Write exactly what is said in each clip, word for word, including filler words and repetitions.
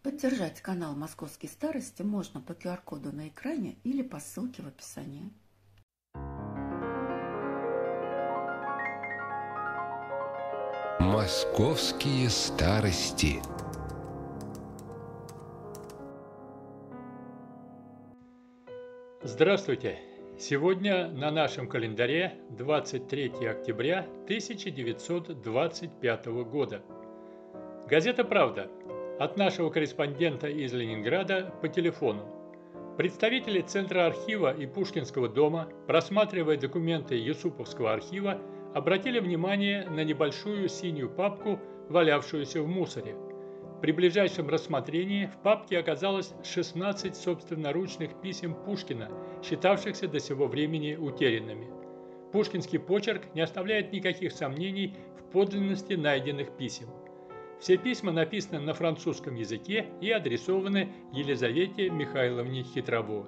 Поддержать канал «Московские старости» можно по ку ар-коду на экране или по ссылке в описании. Московские старости. Здравствуйте! Сегодня на нашем календаре двадцать третье октября тысяча девятьсот двадцать пятого года. Газета «Правда» от нашего корреспондента из Ленинграда по телефону. Представители Центра архива и Пушкинского дома, просматривая документы Юсуповского архива, обратили внимание на небольшую синюю папку, валявшуюся в мусоре. При ближайшем рассмотрении в папке оказалось шестнадцать собственноручных писем Пушкина, считавшихся до сего времени утерянными. Пушкинский почерк не оставляет никаких сомнений в подлинности найденных писем. Все письма написаны на французском языке и адресованы Елизавете Михайловне Хитрово.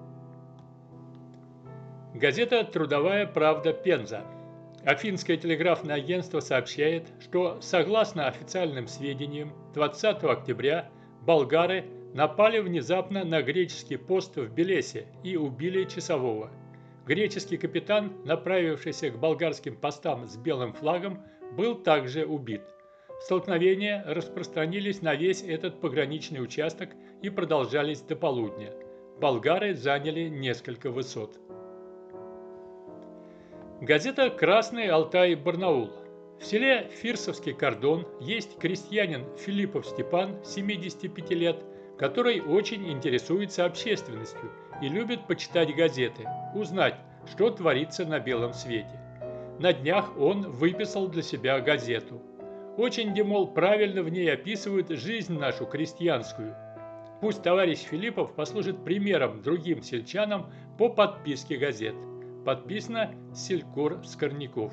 Газета «Трудовая правда. Пенза». Афинское телеграфное агентство сообщает, что, согласно официальным сведениям, двадцатого октября болгары напали внезапно на греческий пост в Белесе и убили часового. Греческий капитан, направившийся к болгарским постам с белым флагом, был также убит. Столкновения распространились на весь этот пограничный участок и продолжались до полудня. Болгары заняли несколько высот. Газета «Красный Алтай-Барнаул». В селе Фирсовский кордон есть крестьянин Филиппов Степан, семидесяти пяти лет, который очень интересуется общественностью и любит почитать газеты, узнать, что творится на белом свете. На днях он выписал для себя газету. Очень, где, мол, правильно в ней описывают жизнь нашу крестьянскую. Пусть товарищ Филиппов послужит примером другим сельчанам по подписке газет. Подписано Селькор Скорняков.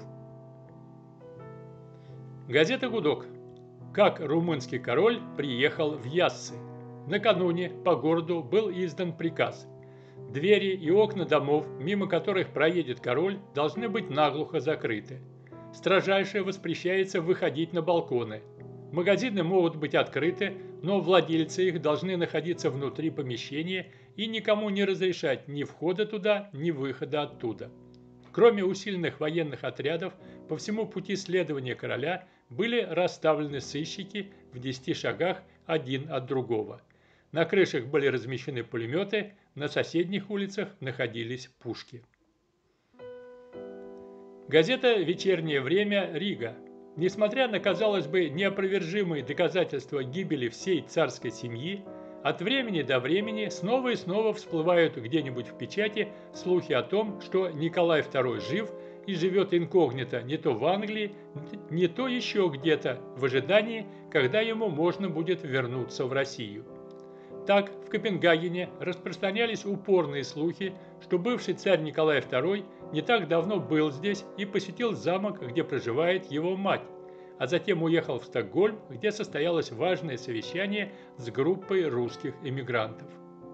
Газета «Гудок». Как румынский король приехал в Яссы. Накануне по городу был издан приказ. Двери и окна домов, мимо которых проедет король, должны быть наглухо закрыты. Строжайше воспрещается выходить на балконы. Магазины могут быть открыты, но владельцы их должны находиться внутри помещения и никому не разрешать ни входа туда, ни выхода оттуда. Кроме усиленных военных отрядов, по всему пути следования короля были расставлены сыщики в десяти шагах один от другого. На крышах были размещены пулеметы, на соседних улицах находились пушки. Газета «Вечернее время. Рига». Несмотря на, казалось бы, неопровержимые доказательства гибели всей царской семьи, от времени до времени снова и снова всплывают где-нибудь в печати слухи о том, что Николай второй жив и живет инкогнито не то в Англии, не то еще где-то, в ожидании, когда ему можно будет вернуться в Россию. Так, в Копенгагене распространялись упорные слухи, что бывший царь Николай второй не так давно был здесь и посетил замок, где проживает его мать, а затем уехал в Стокгольм, где состоялось важное совещание с группой русских эмигрантов.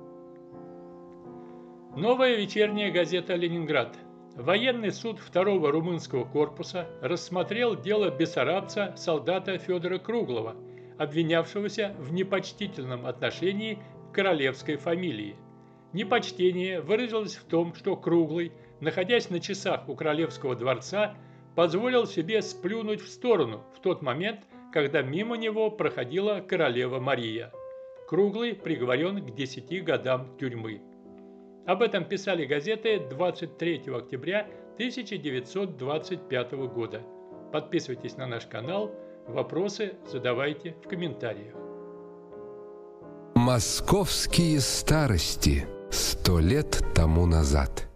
Новая вечерняя газета «Ленинград». Военный суд второго румынского корпуса рассмотрел дело бессарабца солдата Федора Круглова, обвинявшегося в непочтительном отношении к королевской фамилии. Непочтение выразилось в том, что Круглый, находясь на часах у королевского дворца, позволил себе сплюнуть в сторону в тот момент, когда мимо него проходила королева Мария. Круглый приговорен к десяти годам тюрьмы. Об этом писали газеты двадцать третьего октября тысяча девятьсот двадцать пятого года. Подписывайтесь на наш канал, вопросы задавайте в комментариях. Московские старости. Сто лет тому назад.